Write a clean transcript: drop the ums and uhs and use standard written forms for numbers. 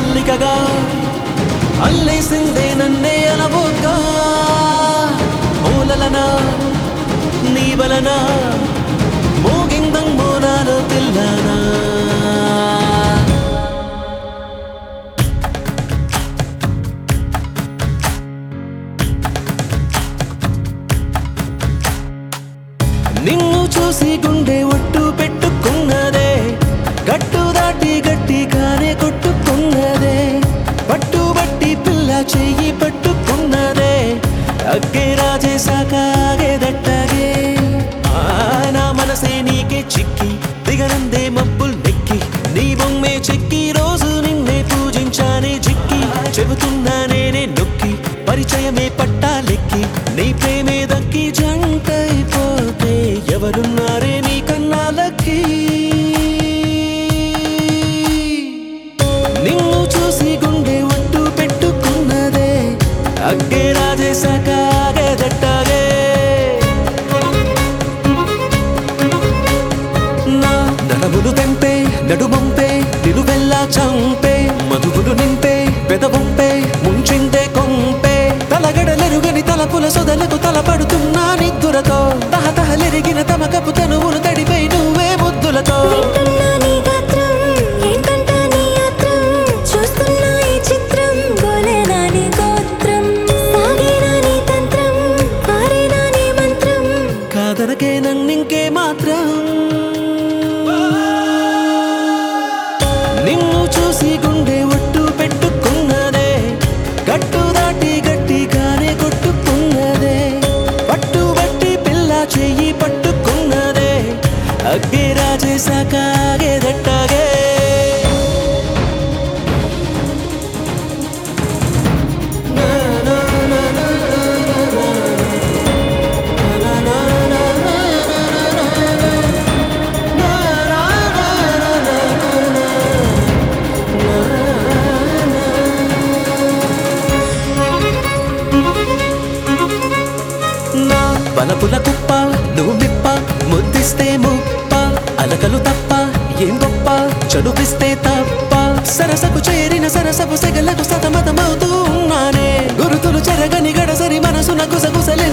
అల్లికగా అల్లేసిందే నన్నే అనబోగా మూలలనా నీ వలన మోగిందంగో నాలో పిల్లనా నిన్ను చూసి గుండె ఒట్టు పెట్టుకున్నదే గట్టు దాటి గట్టిగానే కొట్టుకున్నదే పట్టుబట్టి పిల్ల చెయ్యి పట్టుకున్నదే అగ్గే రాజేశాక ఆగేదట్టగే నా మనసే నీకే చిక్కి దిగనందే మబ్బుల్ నెక్కి నీ బొమ్మే చెక్కి రోజు నిన్నే పూజించానే చిక్కి చెబుతున్నా నేనే నొక్కి పరిచయమే పట్టాలెక్కి నీ ప్రేమే దక్కి జంటైపోతే ఎవరున్నారే నీ కన్నాలకి నిన్ను చూసి గుండె ఒట్టు పెట్టుకున్నదే అగ్గే రాజేశాక ఆగేదట్టగే నా నడములు తెంపే నడుమంపే నిలువెల్లా చంపే మధువులు నింపే పెదవంపే ముంచిందే కొంపే తలగడలెరుగని తలపుల సొదలకు తలపడుతున్నా నిద్దురతో తహతహలెరిగిన తమకపు తనువులు తడిపై నువ్వే ముద్దులతో కాదనకే నన్నింకే మాత్రం నిన్ను చూసి గుండె ఒట్టు పెట్టుకున్నదే గట్టు దాటి గట్టిగానే కొట్టుకున్నదే పట్టుబట్టి పిల్ల చెయ్యి పట్టుకున్నదే అగ్గే రాజేశాక ఆగేదట్టగే నా బలపుల కుప్ప నువ్వు మిప్ప ముద్దిస్తే ముప్ప అలకలు తప్ప ఏం గొప్ప చదువిస్తే తప్ప సరసకు చేరిన సరసపు సెగలకు సతమతమవుతూ ఉన్నానే గురుతులు చెరగని గడసరి మనసున గుసగుసలే